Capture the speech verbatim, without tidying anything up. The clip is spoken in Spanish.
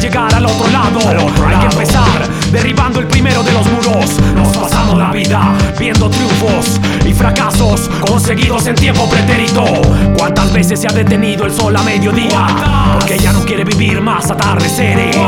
llegar al otro lado. Al otro Hay lado. que empezar derribando el primero de los muros. Nos pasamos la vida viendo triunfos y fracasos conseguidos en tiempo pretérito. ¿Cuántas veces se ha detenido el sol a mediodía? Porque ya no quiere vivir más atardeceres.